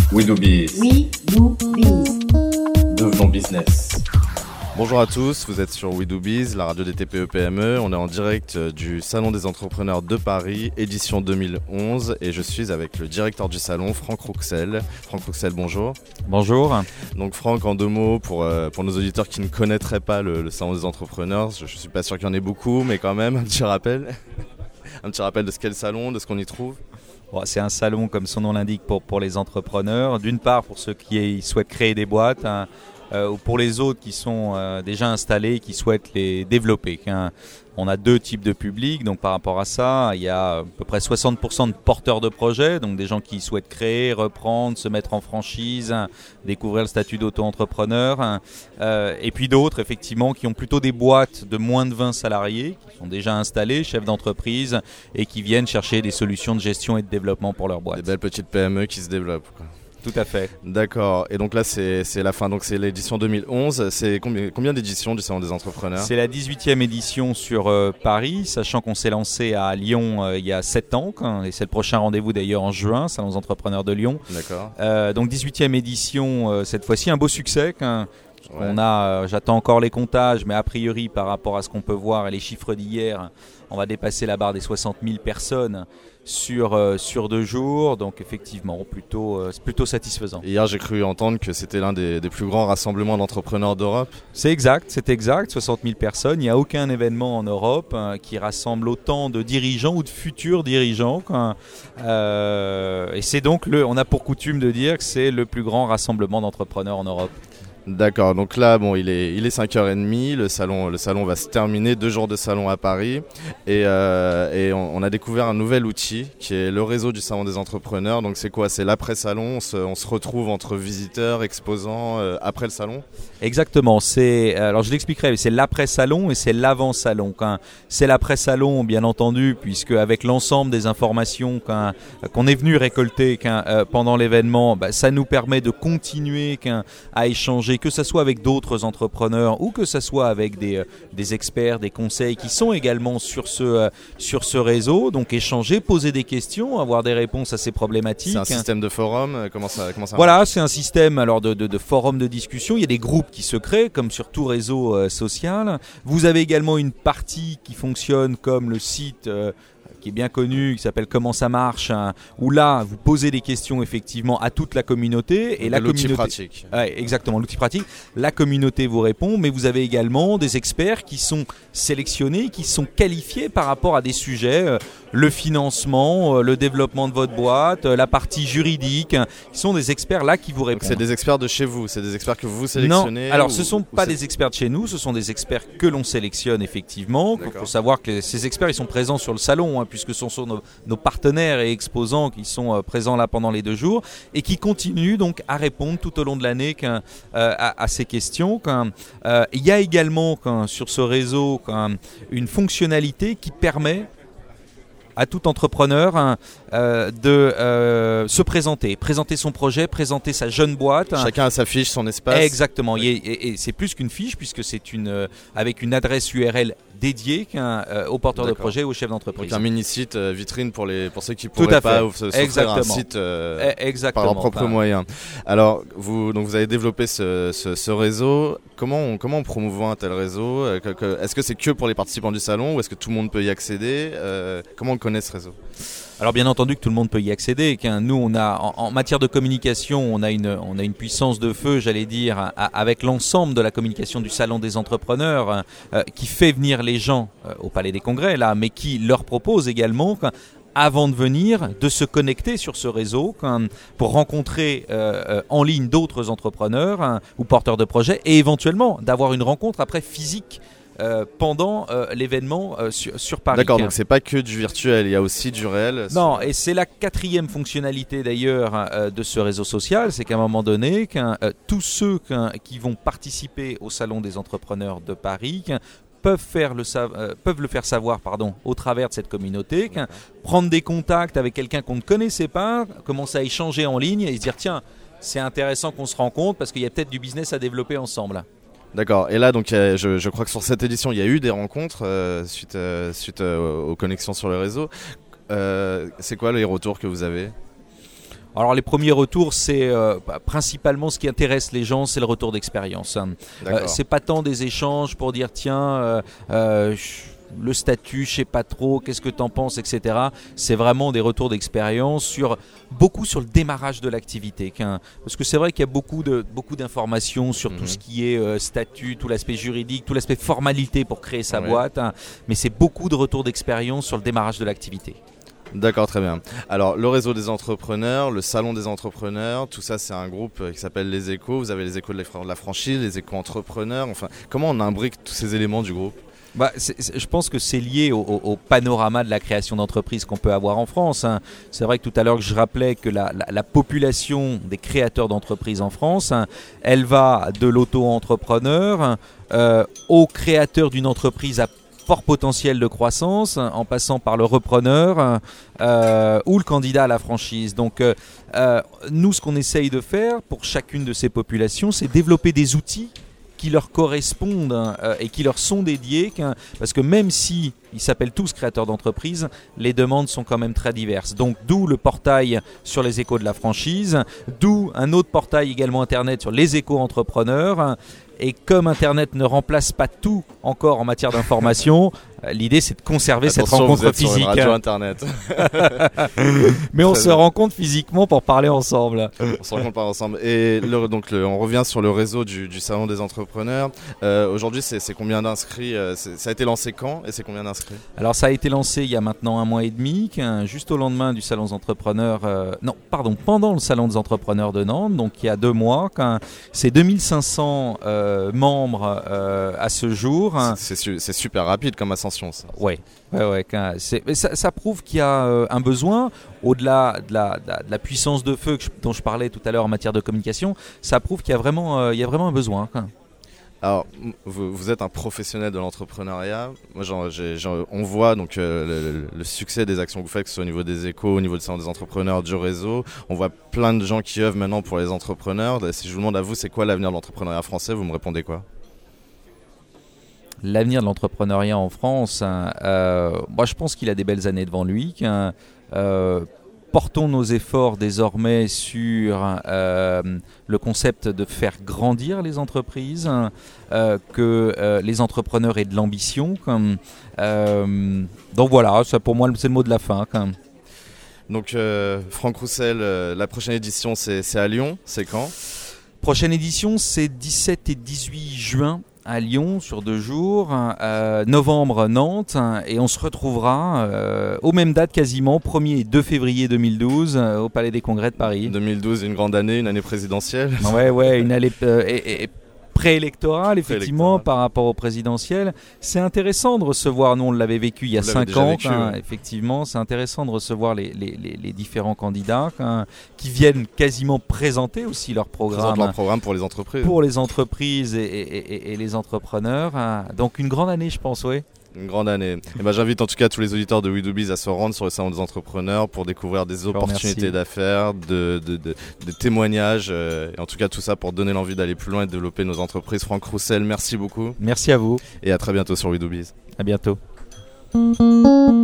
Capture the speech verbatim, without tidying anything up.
We do biz. We do biz. Devenons business. Bonjour à tous, vous êtes sur We do Biz, la radio des T P E P M E. On est en direct du Salon des entrepreneurs de Paris, édition deux mille onze, et je suis avec le directeur du salon, Franck Rouxel. Franck Rouxel, bonjour. Bonjour. Donc Franck, en deux mots, pour, euh, pour nos auditeurs qui ne connaîtraient pas le, le Salon des entrepreneurs, je ne suis pas sûr qu'il y en ait beaucoup, mais quand même, un petit rappel. un petit rappel de ce qu'est le salon, de ce qu'on y trouve. Bon, c'est un salon, comme son nom l'indique, pour, pour les entrepreneurs. D'une part, pour ceux qui souhaitent créer des boîtes, hein, euh, ou pour les autres qui sont euh, déjà installés et qui souhaitent les développer. Hein. On a deux types de publics, donc par rapport à ça, il y a à peu près soixante pour cent de porteurs de projets, donc des gens qui souhaitent créer, reprendre, se mettre en franchise, hein, découvrir le statut d'auto-entrepreneur, hein, euh, et puis d'autres, effectivement, qui ont plutôt des boîtes de moins de vingt salariés, qui sont déjà installés, chefs d'entreprise, et qui viennent chercher des solutions de gestion et de développement pour leur boîte. Des belles petites P M E qui se développent, quoi. Tout à fait. D'accord. Et donc là, c'est, c'est la fin. Donc c'est l'édition deux mille onze. C'est combien, combien d'éditions du Salon des entrepreneurs ? C'est la dix-huitième édition sur euh, Paris, sachant qu'on s'est lancé à Lyon euh, il y a sept ans. Quand, et c'est le prochain rendez-vous d'ailleurs en juin, Salon des entrepreneurs de Lyon. D'accord. Euh, donc dix-huitième édition, euh, cette fois-ci, un beau succès. Quand, Ouais. on a, euh, j'attends encore les comptages, mais a priori, par rapport à ce qu'on peut voir et les chiffres d'hier, on va dépasser la barre des soixante mille personnes sur, euh, sur deux jours. Donc effectivement, plutôt, euh, c'est plutôt satisfaisant. Hier, j'ai cru entendre que c'était l'un des, des plus grands rassemblements d'entrepreneurs d'Europe. C'est exact, c'est exact, soixante mille personnes. Il n'y a aucun événement en Europe hein, qui rassemble autant de dirigeants ou de futurs dirigeants. Euh, et c'est donc, le, on a pour coutume de dire que c'est le plus grand rassemblement d'entrepreneurs en Europe. D'accord, donc là, bon, il est, il est cinq heures trente, le salon, le salon va se terminer, deux jours de salon à Paris, et, euh, et on, on a découvert un nouvel outil qui est le réseau du Salon des entrepreneurs. Donc c'est quoi ? C'est l'après-salon, on se, on se retrouve entre visiteurs, exposants, euh, après le salon ? Exactement, c'est, alors je l'expliquerai, c'est l'après-salon et c'est l'avant-salon. Quand c'est l'après-salon, bien entendu, puisque avec l'ensemble des informations qu'on, qu'on est venu récolter euh, pendant l'événement, bah, ça nous permet de continuer à échanger, que ce soit avec d'autres entrepreneurs ou que ce soit avec des, des experts, des conseils qui sont également sur ce, sur ce réseau. Donc échanger, poser des questions, avoir des réponses à ces problématiques. C'est un système de forum, comment ça, comment ça Voilà, c'est un système alors de, de, de forum de discussion. Il y a des groupes qui se créent, comme sur tout réseau euh, social. Vous avez également une partie qui fonctionne comme le site euh, qui est bien connu, qui s'appelle Comment ça marche, hein, où là, vous posez des questions effectivement à toute la communauté. Et la l'outil communauté... pratique. Ouais, exactement, l'outil pratique. La communauté vous répond, mais vous avez également des experts qui sont sélectionnés, qui sont qualifiés par rapport à des sujets, euh, le financement, euh, le développement de votre boîte, euh, la partie juridique, hein, qui sont des experts là qui vous répondent. Donc c'est des experts de chez vous, c'est des experts que vous sélectionnez ? Non, alors ou, ce ne sont pas c'est... des experts de chez nous, ce sont des experts que l'on sélectionne effectivement. Il faut savoir que ces experts ils sont présents sur le salon, hein, puisque ce sont nos, nos partenaires et exposants qui sont euh, présents là pendant les deux jours et qui continuent donc à répondre tout au long de l'année qu'un, euh, à, à ces questions. Qu'un, euh, il y a également qu'un, sur ce réseau qu'un, une fonctionnalité qui permet à tout entrepreneur hein, euh, de euh, se présenter, présenter son projet, présenter sa jeune boîte. Chacun a sa fiche, son espace. Exactement, Oui. et, et, et c'est plus qu'une fiche puisque c'est une, euh, avec une adresse U R L dédiée euh, aux porteurs D'accord. de projet et aux chefs d'entreprise. Donc un mini-site euh, vitrine pour, les, pour ceux qui ne Tout pourraient à pas fait. ou se s'offrir Exactement. un site euh, Exactement. par leurs propres Enfin, moyens. Alors, vous, donc vous avez développé ce, ce, ce réseau. Comment on, comment on promouvoit un tel réseau ? que, que, Est-ce que c'est que pour les participants du salon ou est-ce que tout le monde peut y accéder ? euh, Comment on connaît ce réseau ? Alors bien entendu que tout le monde peut y accéder. Nous, on a en, en matière de communication, on a une, on a une puissance de feu, j'allais dire, à, avec l'ensemble de la communication du Salon des entrepreneurs, euh, qui fait venir les gens euh, au Palais des Congrès, là, mais qui leur propose également, avant de venir, de se connecter sur ce réseau pour rencontrer euh, en ligne d'autres entrepreneurs hein, ou porteurs de projets et éventuellement d'avoir une rencontre après physique. Euh, pendant euh, l'événement euh, sur, sur Paris. D'accord, donc c'est pas que du virtuel, il y a aussi du réel. Non, et c'est la quatrième fonctionnalité d'ailleurs euh, de ce réseau social, c'est qu'à un moment donné, qu'un, euh, tous ceux qu'un, qui vont participer au Salon des entrepreneurs de Paris peuvent, faire le, euh, peuvent le faire savoir pardon, au travers de cette communauté, prendre des contacts avec quelqu'un qu'on ne connaissait pas, commencer à échanger en ligne et se dire tiens, c'est intéressant qu'on se rencontre parce qu'il y a peut-être du business à développer ensemble. D'accord, et là donc je, je crois que sur cette édition il y a eu des rencontres euh, suite, euh, suite euh, aux connexions sur le réseau. Euh, c'est quoi les retours que vous avez ? Alors les premiers retours, c'est euh, bah, principalement ce qui intéresse les gens, c'est le retour d'expérience. Hein. Euh, c'est pas tant des échanges pour dire tiens, euh, euh, le statut, je sais pas trop, qu'est-ce que t'en penses, et cetera. C'est vraiment des retours d'expérience sur beaucoup sur le démarrage de l'activité. Hein. Parce que c'est vrai qu'il y a beaucoup de beaucoup d'informations sur mmh. tout ce qui est euh, statut, tout l'aspect juridique, tout l'aspect formalité pour créer sa ouais. boîte. Hein. Mais c'est beaucoup de retours d'expérience sur le démarrage de l'activité. D'accord, très bien. Alors, le réseau des entrepreneurs, le salon des entrepreneurs, tout ça, c'est un groupe qui s'appelle les échos. Vous avez les échos de la franchise, les échos entrepreneurs. Enfin, comment on imbrique tous ces éléments du groupe ? Bah, c'est, c'est, je pense que c'est lié au, au, au panorama de la création d'entreprises qu'on peut avoir en France. Hein. C'est vrai que tout à l'heure, je rappelais que la, la, la population des créateurs d'entreprises en France, hein, elle va de l'auto-entrepreneur euh, au créateur d'une entreprise à fort potentiel de croissance, en passant par le repreneur euh, ou le candidat à la franchise. Donc euh, euh, nous, ce qu'on essaye de faire pour chacune de ces populations, c'est développer des outils qui leur correspondent euh, et qui leur sont dédiés, parce que même si ils s'appellent tous créateurs d'entreprise, les demandes sont quand même très diverses. Donc d'où le portail sur les échos de la franchise, d'où un autre portail également internet sur les échos entrepreneurs. Et comme Internet ne remplace pas tout encore en matière d'information, l'idée c'est de conserver Attention, cette rencontre vous êtes physique. Sur une radio Internet. Mais on se rencontre physiquement pour parler ensemble. On se rencontre pas ensemble. Et le, donc le, on revient sur le réseau du, du salon des entrepreneurs. Euh, aujourd'hui, c'est, c'est combien d'inscrits c'est, Ça a été lancé quand et c'est combien d'inscrits ? Alors ça a été lancé il y a maintenant un mois et demi, juste au lendemain du salon des entrepreneurs. Euh, non, pardon, pendant le salon des entrepreneurs de Nantes, donc il y a deux mois. C'est deux mille cinq cents euh, membres euh, à ce jour. C'est, c'est, c'est super rapide comme ascension, ça. Ouais. Ouais, ouais, c'est, mais ça, ça prouve qu'il y a euh, un besoin, au-delà de la, de la, de la puissance de feu que je, dont je parlais tout à l'heure en matière de communication, ça prouve qu'il y a vraiment, euh, il y a vraiment un besoin. Quoi. Alors, vous, vous êtes un professionnel de l'entrepreneuriat. Moi, genre, j'ai, genre, on voit donc euh, le, le succès des actions que vous faites, que ce soit au niveau des échos, au niveau du salon des entrepreneurs, du réseau. On voit plein de gens qui œuvrent maintenant pour les entrepreneurs. Si je vous demande à vous, c'est quoi l'avenir de l'entrepreneuriat français, vous me répondez quoi ? L'avenir de l'entrepreneuriat en France, hein, euh, moi je pense qu'il a des belles années devant lui. Hein, euh, portons nos efforts désormais sur euh, le concept de faire grandir les entreprises, hein, euh, que euh, les entrepreneurs aient de l'ambition. Comme, euh, donc voilà, ça pour moi c'est le mot de la fin. Comme. Donc euh, Franck Roussel, euh, la prochaine édition c'est, c'est à Lyon, c'est quand ? Prochaine édition c'est dix-sept et dix-huit juin. À Lyon sur deux jours, euh, novembre Nantes, et on se retrouvera euh, aux mêmes dates quasiment, premier et deux février deux mille douze euh, au Palais des Congrès de Paris. deux mille douze, une grande année, une année présidentielle. Ouais, ouais, une année euh, et, et préélectorale effectivement par rapport au présidentiel. C'est intéressant de recevoir, nous on l'avait vécu il y a cinq ans, vécu, hein, ouais. Effectivement, c'est intéressant de recevoir les, les, les, les différents candidats hein, qui viennent quasiment présenter aussi leur programme. Leur programme pour les entreprises. Pour les entreprises et, et, et, et les entrepreneurs. Hein. Donc une grande année, je pense, oui. Une grande année. Et ben, j'invite en tout cas tous les auditeurs de We Do Biz à se rendre sur le salon des entrepreneurs pour découvrir des opportunités d'affaires, de, de, de, de témoignages, euh, et en tout cas tout ça pour donner l'envie d'aller plus loin et de développer nos entreprises. Franck Roussel, merci beaucoup. Merci à vous. Et à très bientôt sur We Do Biz. À bientôt.